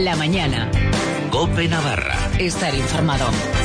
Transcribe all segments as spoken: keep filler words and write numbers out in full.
La mañana. COPE Navarra. Estar informado.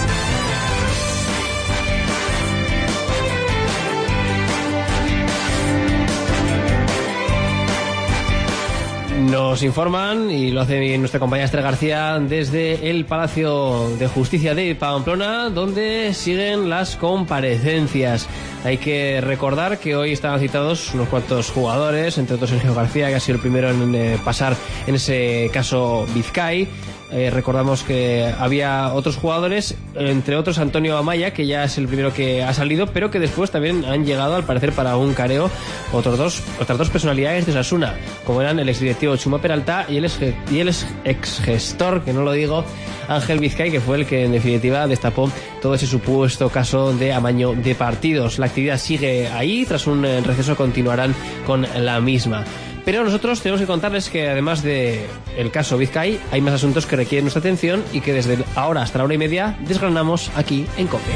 Nos informan, y lo hace nuestra compañera Esther García, desde el Palacio de Justicia de Pamplona, donde siguen las comparecencias. Hay que recordar que hoy estaban citados unos cuantos jugadores, entre otros Sergio García, que ha sido el primero en eh, pasar en ese caso Vizcay. Eh, recordamos que había otros jugadores, entre otros Antonio Amaya, que ya es el primero que ha salido, pero que después también han llegado, al parecer, para un careo otros dos, otras dos personalidades de Osasuna, como eran el exdirectivo Chuma Peralta y el, ex, y el exgestor, que no lo digo, Ángel Vizcay, que fue el que en definitiva destapó todo ese supuesto caso de amaño de partidos. La actividad sigue ahí, tras un receso continuarán con la misma. Pero nosotros tenemos que contarles que además de el caso Vizcay, hay más asuntos que requieren nuestra atención y que desde ahora hasta la una y media desgranamos aquí en COPE.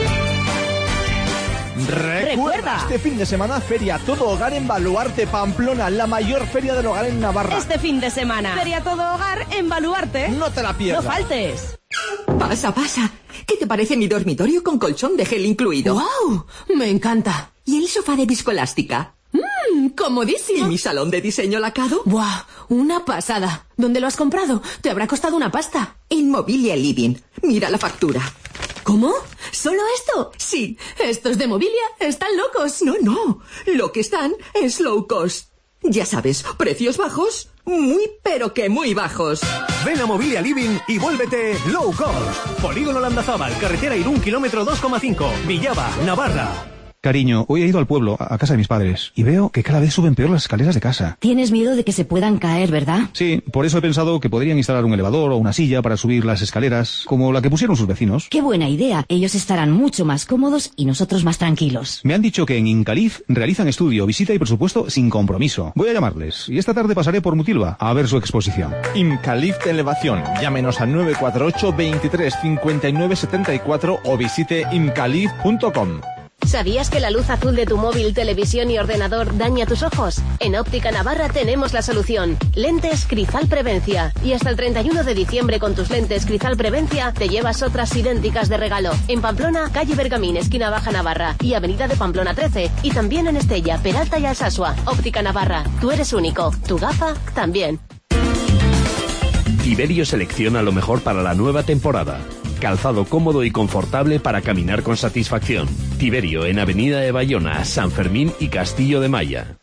Recuerda, este fin de semana Feria Todo Hogar en Baluarte, Pamplona, la mayor feria del hogar en Navarra. Este fin de semana, Feria Todo Hogar en Baluarte. No te la pierdas. No faltes. Pasa, pasa. ¿Qué te parece mi dormitorio con colchón de gel incluido? ¡Wow! Me encanta. ¿Y el sofá de viscoelástica? ¡Mmm! ¡Comodísimo! ¿Y mi salón de diseño lacado? ¡Buah! ¡Una pasada! ¿Dónde lo has comprado? Te habrá costado una pasta. En Mobilia Living. Mira la factura. ¿Cómo? ¿Solo esto? Sí. ¿Estos de Mobilia están locos? No, no. Lo que están es low cost. Ya sabes, precios bajos, muy pero que muy bajos. Ven a Mobilia Living y vuélvete low cost. Polígono Landazábal, carretera Irún, kilómetro dos coma cinco, Villaba, Navarra. Cariño, hoy he ido al pueblo, a casa de mis padres, y veo que cada vez suben peor las escaleras de casa. Tienes miedo de que se puedan caer, ¿verdad? Sí, por eso he pensado que podrían instalar un elevador o una silla para subir las escaleras, como la que pusieron sus vecinos. ¡Qué buena idea! Ellos estarán mucho más cómodos y nosotros más tranquilos. Me han dicho que en Incalif realizan estudio, visita y presupuesto sin compromiso. Voy a llamarles, y esta tarde pasaré por Mutilva a ver su exposición. Incalif de Elevación. Llámenos al nueve cuatro ocho, veintitrés, cincuenta y nueve, setenta y cuatro o visite incalif punto com. ¿Sabías que la luz azul de tu móvil, televisión y ordenador daña tus ojos? En Óptica Navarra tenemos la solución. Lentes Crizal Prevencia. Y hasta el treinta y uno de diciembre con tus lentes Crizal Prevencia te llevas otras idénticas de regalo. En Pamplona, calle Bergamín, esquina Baja Navarra y avenida de Pamplona trece. Y también en Estella, Peralta y Alsasua. Óptica Navarra. Tú eres único. Tu gafa también. Tiberio selecciona lo mejor para la nueva temporada. Calzado cómodo y confortable para caminar con satisfacción. Tiberio en Avenida de Bayona, San Fermín y Castillo de Maya.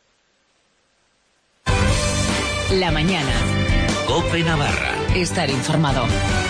La mañana. COPE Navarra. Estar informado.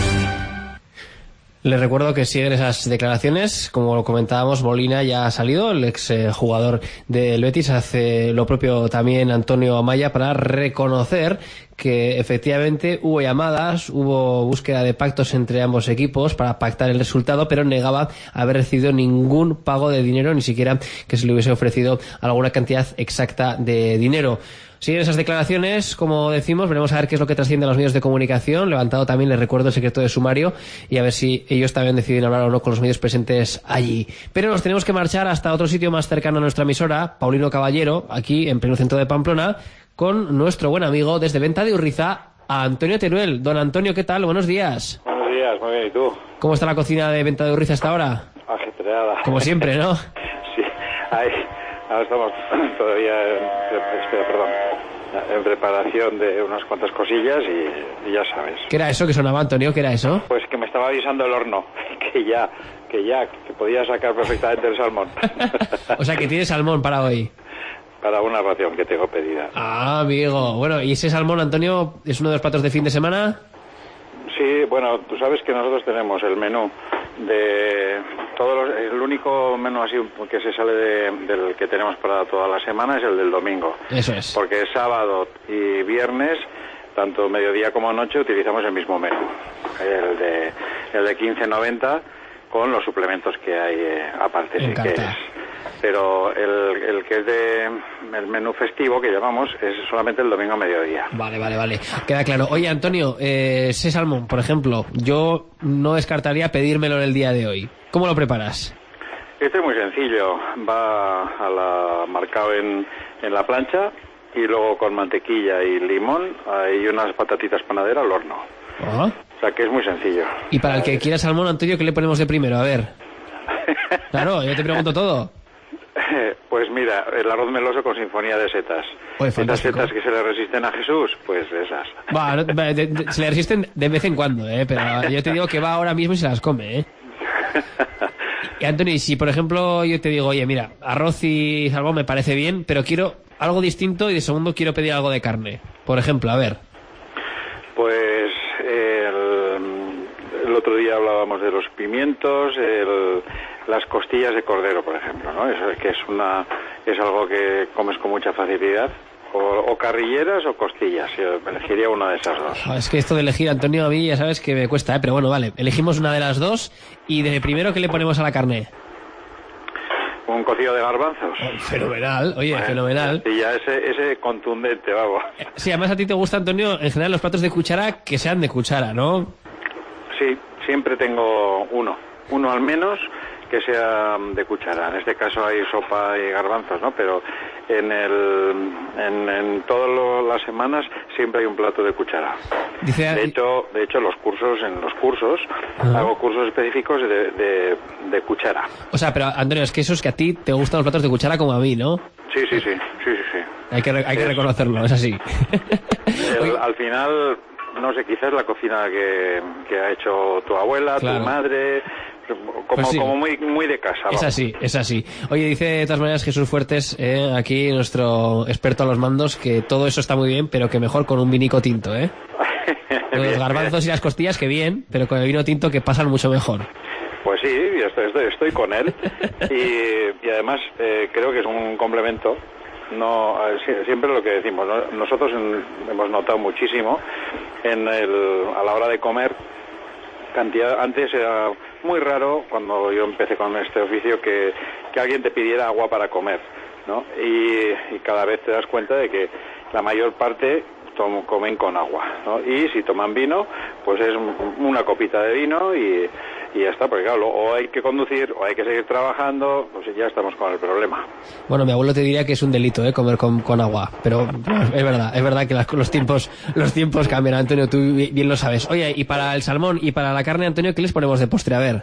Les recuerdo que siguen esas declaraciones. Como lo comentábamos, Molina ya ha salido, el ex eh, jugador del Betis. Hace lo propio también Antonio Amaya para reconocer que efectivamente hubo llamadas, hubo búsqueda de pactos entre ambos equipos para pactar el resultado, pero negaba haber recibido ningún pago de dinero, ni siquiera que se le hubiese ofrecido alguna cantidad exacta de dinero. Siguen esas declaraciones, como decimos, veremos a ver qué es lo que trasciende a los medios de comunicación, levantado también, les recuerdo, el secreto de sumario, y a ver si ellos también deciden hablar o no con los medios presentes allí. Pero nos tenemos que marchar hasta otro sitio más cercano a nuestra emisora, Paulino Caballero, aquí en pleno centro de Pamplona, con nuestro buen amigo desde Venta de Urriza, a Antonio Teruel. Don Antonio, ¿qué tal? Buenos días. Buenos días, muy bien, ¿y tú? ¿Cómo está la cocina de Venta de Urriza hasta ahora? Ajetreada. Como siempre, ¿no? Sí, ahí, ahora estamos todavía, en, espera, perdón, en preparación de unas cuantas cosillas y, y ya sabes. ¿Qué era eso que sonaba, Antonio? ¿Qué era eso? Pues que me estaba avisando el horno, que ya, que ya, que podía sacar perfectamente el salmón. O sea, que tiene salmón para hoy. Para una ración que tengo pedida. Ah, amigo. Bueno, ¿y ese salmón, Antonio, es uno de los platos de fin de semana? Sí, bueno, tú sabes que nosotros tenemos el menú de todos los, el único menú así que se sale de, del que tenemos para toda la semana es el del domingo. Eso es. Porque sábado y viernes, tanto mediodía como noche, utilizamos el mismo menú. El de el de quince noventa con los suplementos que hay eh, aparte, sí que es. Pero el, el que es de el menú festivo que llamamos es solamente el domingo a mediodía. Vale, vale, vale. Queda claro. Oye, Antonio, eh, ese salmón, por ejemplo, yo no descartaría pedírmelo en el día de hoy. ¿Cómo lo preparas? Este es muy sencillo. Va a la, marcado en, en la plancha, y luego con mantequilla y limón y unas patatitas panaderas al horno. ¿Ah? O sea que es muy sencillo. Y para el que quiera salmón, Antonio, ¿qué le ponemos de primero? A ver. Claro, yo te pregunto todo. Pues mira, el arroz meloso con sinfonía de setas. Oye, Estas setas que se le resisten a Jesús, pues esas. Va, no, de, de, se le resisten de vez en cuando, ¿eh? Pero yo te digo que va ahora mismo y se las come, ¿eh? Y Antonio, y si por ejemplo yo te digo, oye, mira, arroz y salmón me parece bien, pero quiero algo distinto y de segundo quiero pedir algo de carne. Por ejemplo, a ver. Pues el, el otro día hablábamos de los pimientos, el, las costillas de cordero, por ejemplo, ¿no? Es, que es una es algo que comes con mucha facilidad. O, o carrilleras o costillas, yo elegiría una de esas dos. Es que esto de elegir, Antonio, a mí ya sabes que me cuesta, ¿eh? Pero bueno, vale, elegimos una de las dos. Y de primero, ¿qué le ponemos a la carne? Un cocido de garbanzos. Oh, fenomenal, oye, bueno, fenomenal. Y ya ese, ese contundente, vamos. Sí, además a ti te gusta, Antonio, en general los platos de cuchara que sean de cuchara, ¿no? Sí, siempre tengo uno, uno al menos que sea de cuchara. En este caso hay sopa y garbanzos, ¿no? Pero en el en, en todas las semanas siempre hay un plato de cuchara. Dice... De hecho, de hecho los cursos en los cursos uh-huh. hago cursos específicos de, de, de cuchara. O sea, pero Antonio, es que eso es que a ti te gustan los platos de cuchara como a mí, ¿no? Sí, sí, sí, sí, sí, sí. Hay que hay que reconocerlo, es así. El, al final, no sé, quizás la cocina que, que ha hecho tu abuela, claro. tu madre. Como, pues sí. como muy muy de casa. Vamos. Es así, es así. Oye, dice de todas maneras Jesús Fuertes, eh, aquí nuestro experto a los mandos, que todo eso está muy bien, pero que mejor con un vinico tinto, ¿eh? Los bien, garbanzos bien. Y las costillas que bien, pero con el vino tinto que pasan mucho mejor. Pues sí, estoy, estoy, estoy con él y, y además eh, creo que es un complemento. No, siempre lo que decimos, ¿no? Nosotros en, hemos notado muchísimo en el, a la hora de comer cantidad. Antes era muy raro cuando yo empecé con este oficio que, que alguien te pidiera agua para comer, ¿no? Y, y cada vez te das cuenta de que la mayor parte tom, comen con agua, ¿no? Y si toman vino, pues es una copita de vino y, y ya está, porque claro, o hay que conducir o hay que seguir trabajando, pues ya estamos con el problema. Bueno, mi abuelo te diría que es un delito, ¿eh? Comer con, con agua, pero es verdad, es verdad que las, los tiempos los tiempos cambian, Antonio, tú bien lo sabes. Oye, y para el salmón y para la carne, Antonio, ¿qué les ponemos de postre? A ver.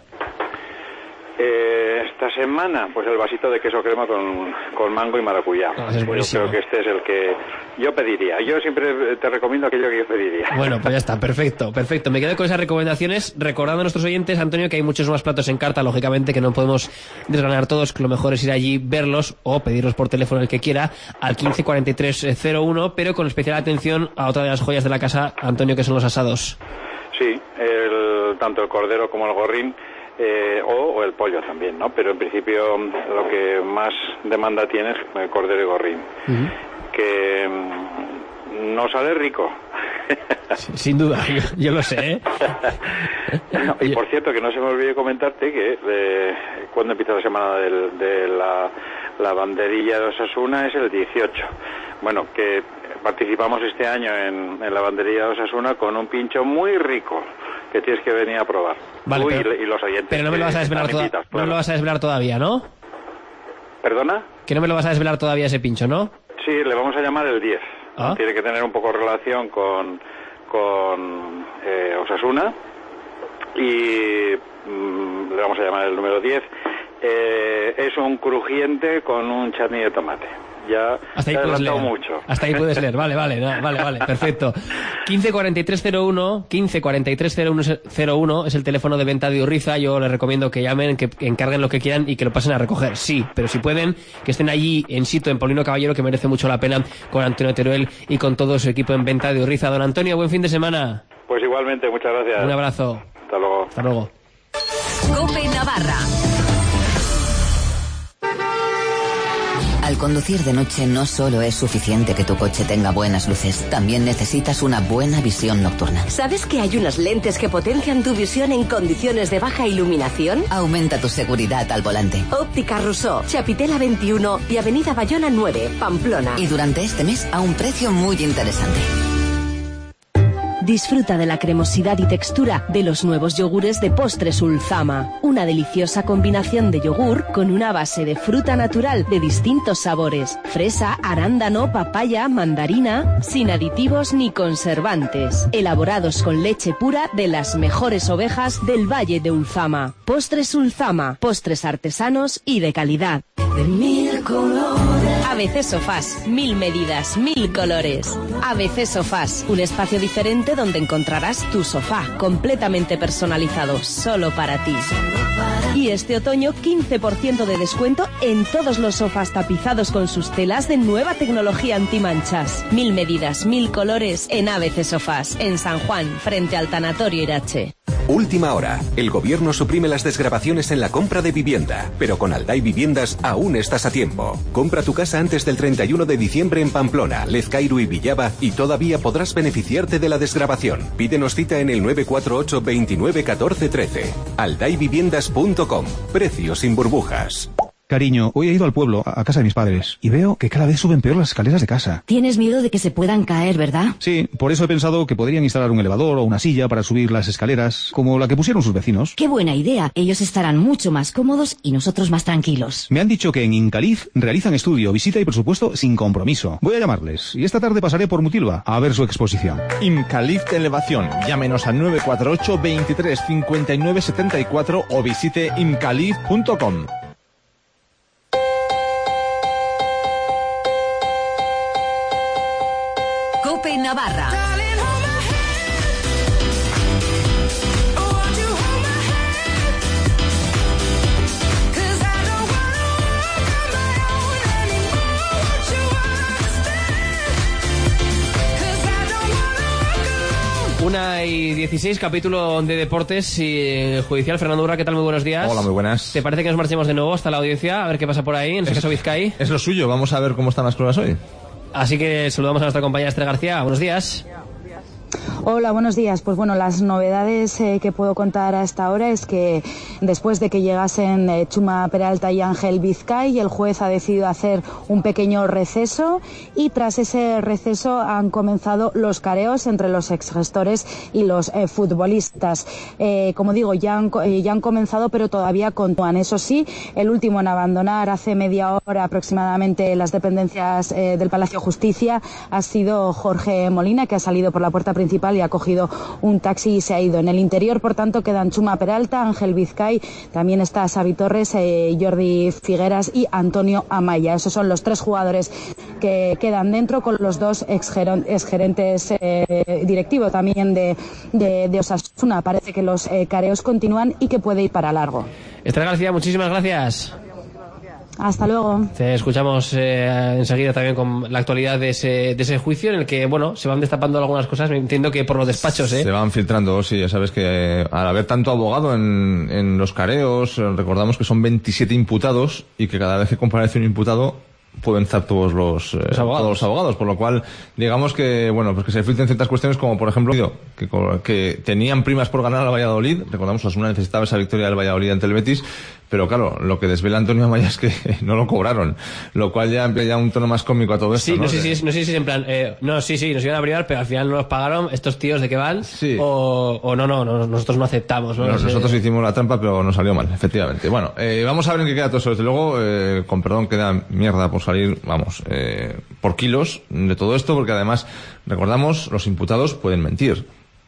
Eh, esta semana, pues el vasito de queso crema con, con mango y maracuyá. Oh, es buenísimo. Yo creo que este es el que yo pediría. Yo siempre te recomiendo aquello que yo pediría. Bueno, pues ya está, perfecto, perfecto. Me quedo con esas recomendaciones, recordando a nuestros oyentes, Antonio, que hay muchos más platos en carta, lógicamente, que no podemos desgranar todos, que lo mejor es ir allí, verlos o pedirlos por teléfono el que quiera, al quince cuarenta y tres cero uno, pero con especial atención a otra de las joyas de la casa, Antonio, que son los asados. Sí, el, tanto el cordero como el gorrín. Eh, o, o el pollo también, ¿no? Pero en principio lo que más demanda tiene es el cordero y gorrín, uh-huh. que mm, no sale rico. Sin duda, yo, yo lo sé, ¿eh? No, y por cierto, que no se me olvide comentarte que eh, cuando empieza la semana del, de la, la banderilla de Osasuna es el dieciocho. Bueno, que participamos este año en, en la banderilla de Osasuna con un pincho muy rico que tienes que venir a probar. Vale, Tú pero, y, y los oyentes. Pero no me lo vas a desvelar todavía. Claro. No me lo vas a desvelar todavía, ¿no? ¿Perdona? Que no me lo vas a desvelar todavía ese pincho, ¿no? Sí, le vamos a llamar el diez. ¿Ah? Tiene que tener un poco relación con, con eh, Osasuna y mm, le vamos a llamar el número diez. Eh, es un crujiente con un chutney de tomate. Ya hasta ahí te he puedes leer. mucho. Hasta ahí puedes leer. Vale, vale, no, vale, vale, perfecto. quince cuarenta y tres cero uno, quince cuarenta y tres cero uno es el teléfono de venta de Urriza. Yo les recomiendo que llamen, que encarguen lo que quieran y que lo pasen a recoger. Sí, pero si pueden, que estén allí en sitio en Paulino Caballero, que merece mucho la pena, con Antonio Teruel y con todo su equipo en venta de Urriza. Don Antonio, buen fin de semana. Pues igualmente, muchas gracias. Un abrazo. Hasta luego. Hasta luego. COPE Navarra. Al conducir de noche no solo es suficiente que tu coche tenga buenas luces, también necesitas una buena visión nocturna. ¿Sabes que hay unas lentes que potencian tu visión en condiciones de baja iluminación? Aumenta tu seguridad al volante. Óptica Rousseau, Chapitela veintiuno y Avenida Bayona nueve, Pamplona. Y durante este mes a un precio muy interesante. Disfruta de la cremosidad y textura de los nuevos yogures de Postres Ulzama. Una deliciosa combinación de yogur con una base de fruta natural de distintos sabores. Fresa, arándano, papaya, mandarina, sin aditivos ni conservantes. Elaborados con leche pura de las mejores ovejas del Valle de Ulzama. Postres Ulzama, postres artesanos y de calidad. De mil colores. A B C Sofás, mil medidas, mil colores. A B C Sofás, un espacio diferente donde encontrarás tu sofá, completamente personalizado, solo para ti. Y este otoño, quince por ciento de descuento en todos los sofás tapizados con sus telas de nueva tecnología antimanchas. Mil medidas, mil colores en A B C Sofás, en San Juan, frente al Tanatorio Irache. Última hora. El gobierno suprime las desgravaciones en la compra de vivienda, pero con Aldai Viviendas aún estás a tiempo. Compra tu casa antes del treinta y uno de diciembre en Pamplona, Lezcairu y Villaba y todavía podrás beneficiarte de la desgravación. Pídenos cita en el nueve cuatro ocho veintinueve catorce trece. aldai viviendas punto com. Precios sin burbujas. Cariño, hoy he ido al pueblo, a casa de mis padres, y veo que cada vez suben peor las escaleras de casa. Tienes miedo de que se puedan caer, ¿verdad? Sí, por eso he pensado que podrían instalar un elevador o una silla para subir las escaleras, como la que pusieron sus vecinos. ¡Qué buena idea! Ellos estarán mucho más cómodos y nosotros más tranquilos. Me han dicho que en Incalif realizan estudio, visita y presupuesto sin compromiso. Voy a llamarles, y esta tarde pasaré por Mutilva a ver su exposición. Incalif Elevación. Llámenos al nueve cuatro ocho veintitrés cincuenta y nueve setenta y cuatro o visite incalif punto com. Cope Navarra. Una y dieciséis, capítulo de deportes y judicial. Fernando Urra, ¿qué tal? Muy buenos días. Hola, muy buenas. ¿Te parece que nos marchemos de nuevo hasta la audiencia? A ver qué pasa por ahí, en este caso Vizcay. Es lo suyo, vamos a ver cómo están las pruebas hoy. Así que saludamos a nuestra compañera Esther García. Buenos días. Hola, buenos días. Pues bueno, las novedades eh, que puedo contar hasta ahora es que después de que llegasen eh, Chuma Peralta y Ángel Vizcay, el juez ha decidido hacer un pequeño receso y tras ese receso han comenzado los careos entre los exgestores y los eh, futbolistas. Eh, como digo, ya han, eh, ya han comenzado, pero todavía continúan. Eso sí, el último en abandonar hace media hora aproximadamente las dependencias eh, del Palacio de Justicia ha sido Jorge Molina, que ha salido por la puerta principal y ha cogido un taxi y se ha ido. En el interior, por tanto, quedan Chuma Peralta, Ángel Vizcay, también está Xavi Torres, eh, Jordi Figueras y Antonio Amaya. Esos son los tres jugadores que quedan dentro, con los dos exgerentes eh, directivos también de, de, de Osasuna. Parece que los eh, careos continúan y que puede ir para largo. Esther García, muchísimas gracias. Hasta luego. Te escuchamos eh, enseguida también con la actualidad de ese, de ese juicio en el que, bueno, se van destapando algunas cosas. Me entiendo que por los despachos, ¿eh? Se van filtrando, sí, ya sabes que eh, al haber tanto abogado en, en los careos, eh, recordamos que son veintisiete imputados y que cada vez que comparece un imputado pueden estar todos los, eh, los abogados. todos los abogados, por lo cual digamos que bueno pues que se filtren ciertas cuestiones, como por ejemplo que, que tenían primas por ganar al Valladolid. Recordamos que Osasuna necesitaba esa victoria del Valladolid ante el Betis, pero claro, lo que desvela Antonio Amaya es que no lo cobraron, lo cual ya emplea un tono más cómico a todo esto. Sí, no, no sé si es, no sé si es en plan eh, no, sí, sí, nos iban a privar, pero al final no nos pagaron. ¿Estos tíos de qué van? Sí. O, o no, no, no, nosotros no aceptamos, ¿no? No, nosotros hicimos la trampa, pero nos salió mal, efectivamente. Bueno, eh, vamos a ver en qué queda todo eso. Desde luego, eh, con perdón, queda mierda por salir, vamos, eh, por kilos de todo esto, porque además, recordamos, los imputados pueden mentir.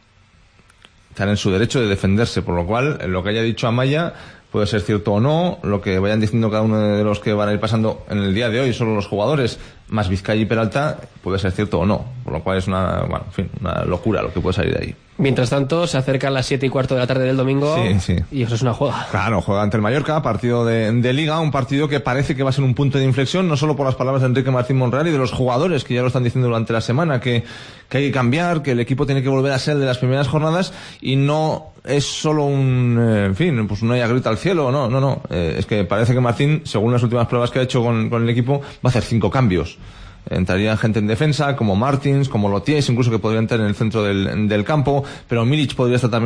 Están en su derecho de defenderse, por lo cual, lo que haya dicho Amaya puede ser cierto o no, lo que vayan diciendo cada uno de los que van a ir pasando en el día de hoy, solo los jugadores, más Vizcay y Peralta, puede ser cierto o no, por lo cual es una, bueno, en fin, una locura lo que puede salir de ahí. Mientras tanto, se acercan las siete y cuarto de la tarde del domingo. Sí, sí. Y eso es una juega. Claro, juega ante el Mallorca, partido de, de Liga, un partido que parece que va a ser un punto de inflexión, no solo por las palabras de Enrique Martín Monreal y de los jugadores que ya lo están diciendo durante la semana, que, que hay que cambiar, que el equipo tiene que volver a ser el de las primeras jornadas y no es solo un, eh, en fin, pues una grita al cielo, no, no, no. Eh, es que parece que Martín, según las últimas pruebas que ha hecho con, con el equipo, va a hacer cinco cambios. Entraría gente en defensa, como Martins, como Loties, incluso que podría entrar en el centro del, del campo, pero Milic podría estar también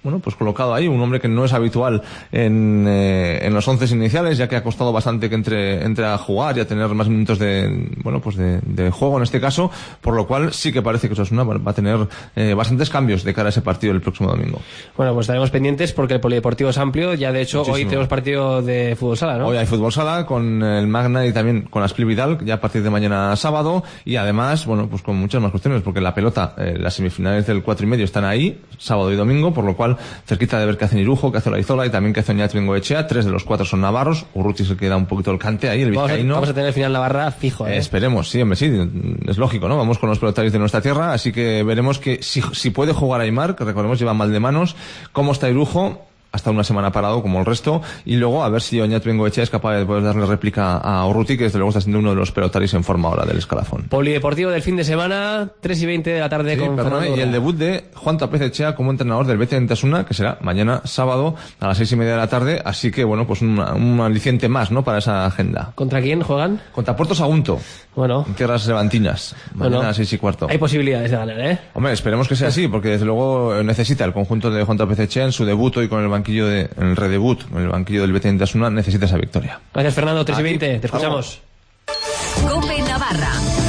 bueno, pues colocado ahí, un hombre que no es habitual en, eh, en los once iniciales, ya que ha costado bastante que entre, entre a jugar y a tener más minutos de, bueno, pues de, de juego en este caso, por lo cual sí que parece que Osasuna va a tener eh, bastantes cambios de cara a ese partido el próximo domingo. Bueno, pues estaremos pendientes porque el polideportivo es amplio, ya de hecho Muchísimo. Hoy tenemos partido de fútbol sala, ¿no? Hoy hay fútbol sala con el Magna y también con la Split Vidal, ya a partir de mañana sábado, y además, bueno, pues con muchas más cuestiones, porque la pelota, eh, las semifinales del cuatro y medio están ahí, sábado y domingo, por lo cual cerquita de ver qué hace Irujo, qué hace Olaizola y también qué hace Oñate Bengoechea. Tres de los cuatro son navarros. Urruti se queda un poquito el cante ahí, el vizcaíno. Vamos a, vamos a tener el final Navarra fijo, ¿eh? Eh, esperemos, sí, hombre, sí, es lógico, ¿no? Vamos con los pelotarios de nuestra tierra, así que veremos que si, si puede jugar Aimar, que recordemos lleva mal de manos, cómo está Irujo, hasta una semana parado como el resto, y luego a ver si Oñate Bengoechea es capaz de poder darle réplica a Urruti, que desde luego está siendo uno de los pelotaris en forma ahora del escalafón. Polideportivo del fin de semana, tres y veinte de la tarde, sí, con perdón, y el debut de Juan Tapez Echea como entrenador del Bete Entasuna, que será mañana sábado a las seis y media de la tarde, así que bueno, pues una, un aliciente más, ¿no?, para esa agenda. ¿Contra quién juegan? Contra Puerto Sagunto. Bueno. En tierras levantinas. Mañana bueno, a las seis y cuarto. Hay posibilidades de ganar, ¿eh? Hombre, esperemos que sea así, porque desde luego necesita el conjunto de Juan Tapez Echea en su debut hoy con el banquillo de, en el redebut, en el banquillo del Bete Entasuna, necesita esa victoria. Gracias, Fernando. tres y veinte. Te escuchamos. COPE Navarra.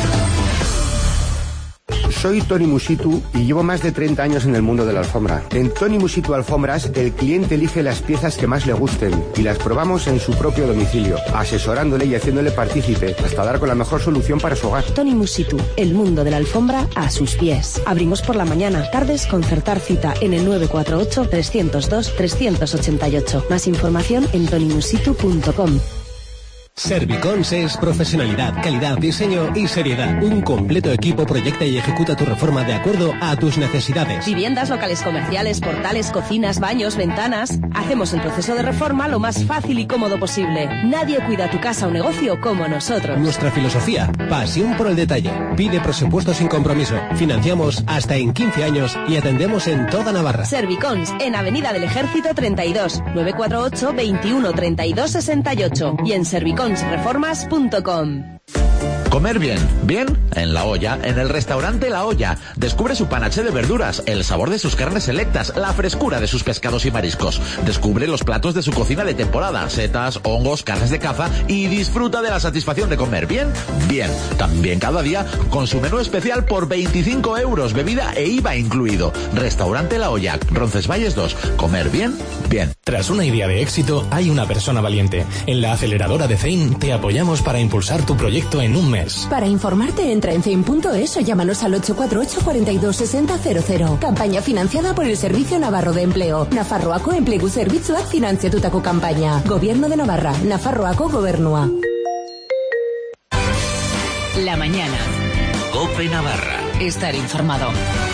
Soy Tony Musitu y llevo más de treinta años en el mundo de la alfombra. En Tony Musitu Alfombras, el cliente elige las piezas que más le gusten y las probamos en su propio domicilio, asesorándole y haciéndole partícipe hasta dar con la mejor solución para su hogar. Tony Musitu, el mundo de la alfombra a sus pies. Abrimos por la mañana, tardes concertar cita en el nueve cuatro ocho, tres cero dos, tres ocho ocho. Más información en tony musitu punto com. Servicons es profesionalidad, calidad, diseño y seriedad. Un completo equipo proyecta y ejecuta tu reforma de acuerdo a tus necesidades. Viviendas, locales comerciales, portales, cocinas, baños, ventanas. Hacemos el proceso de reforma lo más fácil y cómodo posible. Nadie cuida tu casa o negocio como nosotros. Nuestra filosofía, pasión por el detalle. Pide presupuesto sin compromiso. Financiamos hasta en quince años y atendemos en toda Navarra. Servicons, en Avenida del Ejército treinta y dos, nueve cuatro ocho, veintiuno, treinta y dos, sesenta y ocho y en servicons reformas punto com. Comer bien, bien en La Olla, en el restaurante La Olla. Descubre su panaché de verduras, el sabor de sus carnes selectas, la frescura de sus pescados y mariscos. Descubre los platos de su cocina de temporada, setas, hongos, carnes de caza y disfruta de la satisfacción de comer bien, bien. También cada día con su menú especial por veinticinco euros, bebida e I V A incluido. Restaurante La Olla, Roncesvalles dos. Comer bien, bien. Tras una idea de éxito, hay una persona valiente. En la aceleradora de Fein te apoyamos para impulsar tu proyecto en un mes. Para informarte, entra en fein punto es o llámanos al ocho cuatro ocho, cuatro dos seis cero cero cero. Campaña financiada por el Servicio Navarro de Empleo. Nafarroako Enplegu Zerbitzuak finanziatutako campaña. Gobierno de Navarra. Nafarroako Gobernua. La mañana. COPE Navarra. Estar informado.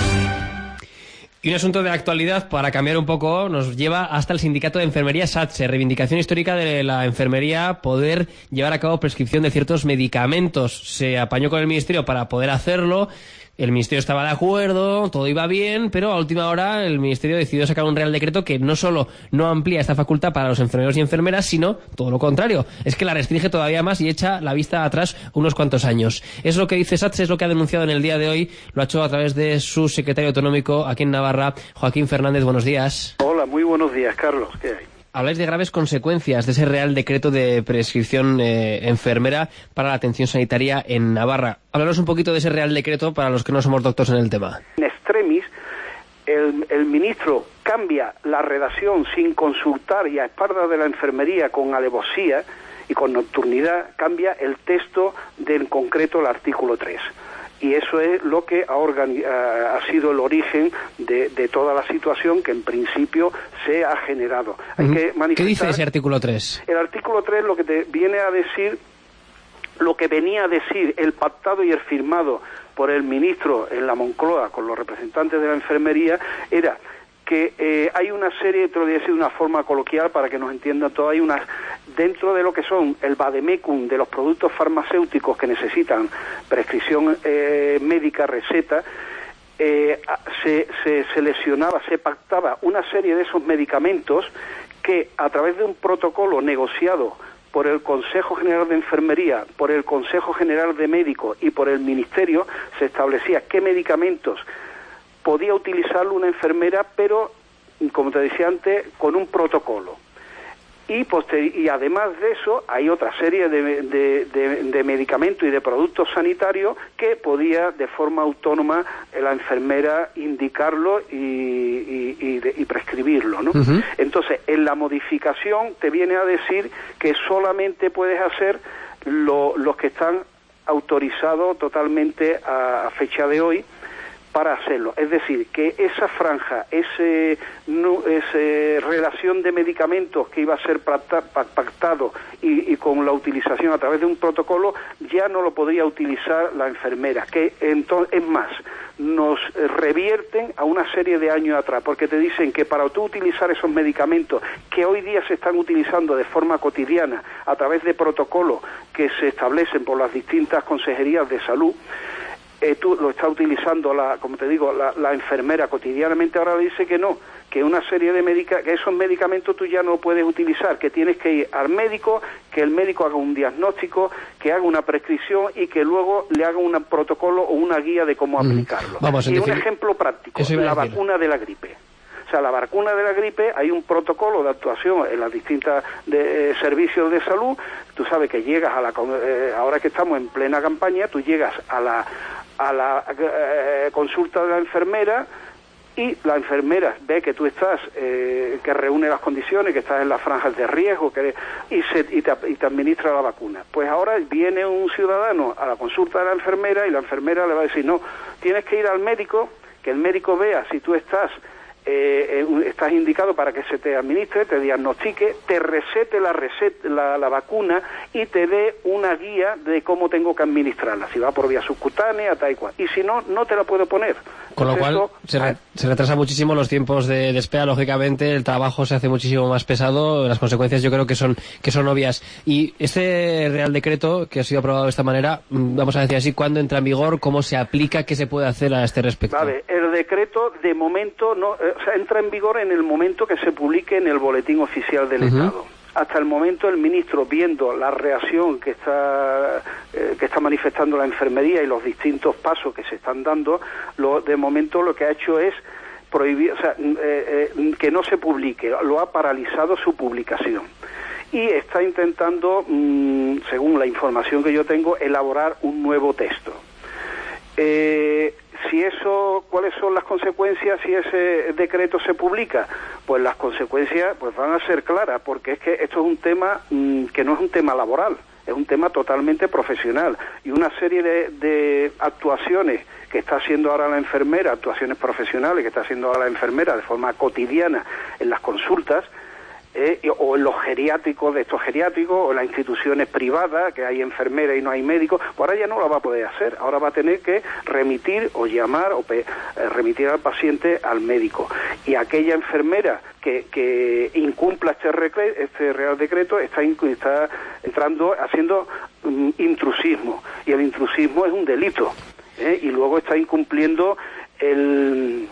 Y un asunto de actualidad, para cambiar un poco, nos lleva hasta el sindicato de enfermería SATSE, reivindicación histórica de la enfermería, poder llevar a cabo prescripción de ciertos medicamentos. Se apañó con el ministerio para poder hacerlo. El ministerio estaba de acuerdo, todo iba bien, pero a última hora el ministerio decidió sacar un real decreto que no solo no amplía esta facultad para los enfermeros y enfermeras, sino todo lo contrario. Es que la restringe todavía más y echa la vista atrás unos cuantos años. Es lo que dice SATSE, es lo que ha denunciado en el día de hoy. Lo ha hecho a través de su secretario autonómico aquí en Navarra, Joaquín Fernández. Buenos días. Hola, muy buenos días, Carlos. ¿Qué hay? Habláis de graves consecuencias de ese Real Decreto de prescripción eh, enfermera para la atención sanitaria en Navarra. Háblanos un poquito de ese Real Decreto para los que no somos doctores en el tema. En extremis, el, el ministro cambia la redacción sin consultar y a espaldas de la enfermería con alevosía y con nocturnidad, cambia el texto del concreto el artículo tres. Y eso es lo que ha, organi- ha sido el origen de, de toda la situación que en principio se ha generado. Hay Uh-huh. que manifestar... ¿Qué dice ese artículo tres? El artículo tres lo que te viene a decir, lo que venía a decir el pactado y el firmado por el ministro en la Moncloa con los representantes de la enfermería, era que eh, hay una serie, te lo voy a decir de una forma coloquial para que nos entiendan todo, hay unas, dentro de lo que son el vademecum de los productos farmacéuticos que necesitan prescripción eh, médica, receta, eh, se, se seleccionaba, se pactaba una serie de esos medicamentos que a través de un protocolo negociado por el Consejo General de Enfermería, por el Consejo General de Médicos y por el Ministerio, se establecía qué medicamentos podía utilizarlo una enfermera, pero como te decía antes, con un protocolo. Y, poster- y además de eso, hay otra serie de, de, de, de medicamentos y de productos sanitarios que podía de forma autónoma la enfermera indicarlo y, y, y, de, y prescribirlo, ¿no? Uh-huh. Entonces, en la modificación te viene a decir que solamente puedes hacer lo, los que están autorizados totalmente a, a fecha de hoy para hacerlo. Es decir, que esa franja, ese, no, ese relación de medicamentos que iba a ser pacta, pactado y, y con la utilización a través de un protocolo, ya no lo podría utilizar la enfermera. Que entonces, es más, nos revierten a una serie de años atrás, porque te dicen que para tú utilizar esos medicamentos que hoy día se están utilizando de forma cotidiana a través de protocolos que se establecen por las distintas consejerías de salud, Eh, tú lo está utilizando, la, como te digo, la, la enfermera cotidianamente. Ahora le dice que no, que una serie de medica que esos medicamentos tú ya no puedes utilizar, que tienes que ir al médico, que el médico haga un diagnóstico, que haga una prescripción y que luego le haga un protocolo o una guía de cómo mm. aplicarlo. Vamos, y un ejemplo práctico, la vacuna de la gripe. O sea, la vacuna de la gripe, hay un protocolo de actuación en las distintas de, eh, servicios de salud. Tú sabes que llegas a la, eh, ahora que estamos en plena campaña, tú llegas a la a la eh, consulta de la enfermera y la enfermera ve que tú estás, eh, que reúne las condiciones, que estás en las franjas de riesgo, que y, se, y, te, y te administra la vacuna. Pues ahora viene un ciudadano a la consulta de la enfermera y la enfermera le va a decir, no, tienes que ir al médico, que el médico vea si tú estás Eh, eh, estás indicado para que se te administre, te diagnostique, te recete la, receta, la, la vacuna y te dé una guía de cómo tengo que administrarla, si va por vía subcutánea, tal y cual. Y si no, no te la puedo poner. Con lo cual, esto, se, re, se retrasa muchísimo los tiempos de, de espera, lógicamente, el trabajo se hace muchísimo más pesado, las consecuencias yo creo que son que son obvias. Y este Real Decreto, que ha sido aprobado de esta manera, vamos a decir así, ¿cuándo entra en vigor? ¿Cómo se aplica? ¿Qué se puede hacer a este respecto? Vale, el decreto, de momento, no, eh, o sea, entra en vigor en el momento que se publique en el Boletín Oficial del uh-huh. Estado. Hasta el momento el ministro, viendo la reacción que está eh, que está manifestando la enfermería y los distintos pasos que se están dando, lo, de momento lo que ha hecho es prohibir, o sea, eh, eh, que no se publique, lo ha paralizado su publicación. Y está intentando, mmm, según la información que yo tengo, elaborar un nuevo texto. Eh, si eso, ¿cuáles son las consecuencias si ese decreto se publica? Pues las consecuencias pues van a ser claras, porque es que esto es un tema mmm, que no es un tema laboral, es un tema totalmente profesional, y una serie de, de actuaciones que está haciendo ahora la enfermera, actuaciones profesionales que está haciendo ahora la enfermera de forma cotidiana en las consultas, Eh, o en los geriátricos, de estos geriátricos, o en las instituciones privadas, que hay enfermeras y no hay médicos, pues ahora ya no lo va a poder hacer, ahora va a tener que remitir o llamar o pe- eh, remitir al paciente al médico. Y aquella enfermera que, que incumpla este, recre- este Real Decreto está, in- está entrando, haciendo um, intrusismo, y el intrusismo es un delito, ¿eh? Y luego está incumpliendo el...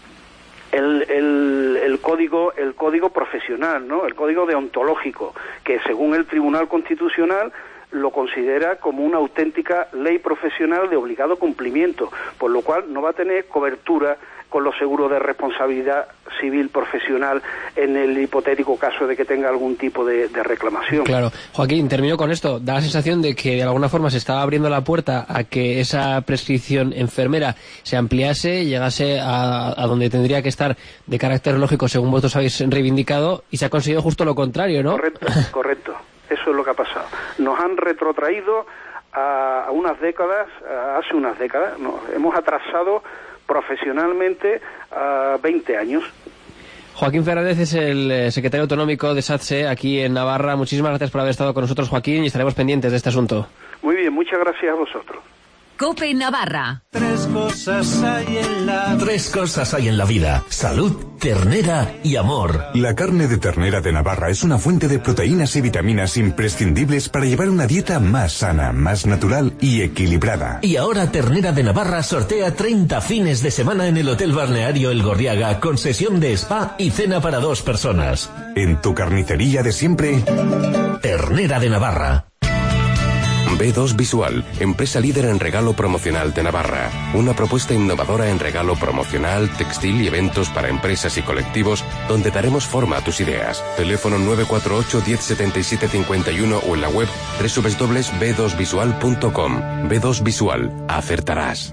El, el, el código el código profesional, ¿no? El código deontológico, que según el Tribunal Constitucional lo considera como una auténtica ley profesional de obligado cumplimiento, por lo cual no va a tener cobertura con los seguros de responsabilidad civil profesional en el hipotético caso de que tenga algún tipo de, de reclamación. Claro. Joaquín, termino con esto. Da la sensación de que de alguna forma se estaba abriendo la puerta a que esa prescripción enfermera se ampliase, llegase a, a donde tendría que estar de carácter lógico, según vosotros habéis reivindicado, y se ha conseguido justo lo contrario, ¿no? Correcto, correcto. Eso es lo que ha pasado. Nos han retrotraído a, a unas décadas, a hace unas décadas, nos hemos atrasado profesionalmente a veinte años. Joaquín Fernández es el secretario autonómico de SATSE aquí en Navarra. Muchísimas gracias por haber estado con nosotros, Joaquín, y estaremos pendientes de este asunto. Muy bien, muchas gracias a vosotros. COPE Navarra. Tres cosas hay en la... Tres cosas hay en la vida. Salud, ternera y amor. La carne de ternera de Navarra es una fuente de proteínas y vitaminas imprescindibles para llevar una dieta más sana, más natural y equilibrada. Y ahora Ternera de Navarra sortea treinta fines de semana en el Hotel Balneario El Gorriaga con sesión de spa y cena para dos personas. En tu carnicería de siempre. Ternera de Navarra. B dos Visual, empresa líder en regalo promocional de Navarra. Una propuesta innovadora en regalo promocional, textil y eventos para empresas y colectivos, donde daremos forma a tus ideas. Teléfono nueve cuatro ocho, diez, setenta y siete, cincuenta y uno o en la web doble u doble u doble u punto b dos visual punto com. B dos Visual, acertarás.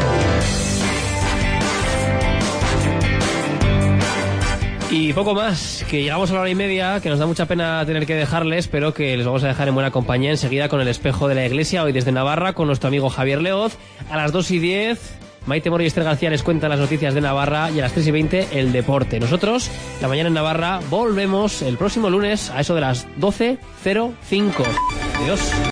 Y poco más, que llegamos a la hora y media, que nos da mucha pena tener que dejarles, pero que les vamos a dejar en buena compañía enseguida con el Espejo de la Iglesia, hoy desde Navarra, con nuestro amigo Javier Leoz. A las dos y diez, Maite Moro y Esther García les cuentan las noticias de Navarra, y a las tres y veinte, el deporte. Nosotros, la mañana en Navarra, volvemos el próximo lunes a eso de las doce cero cinco. Adiós.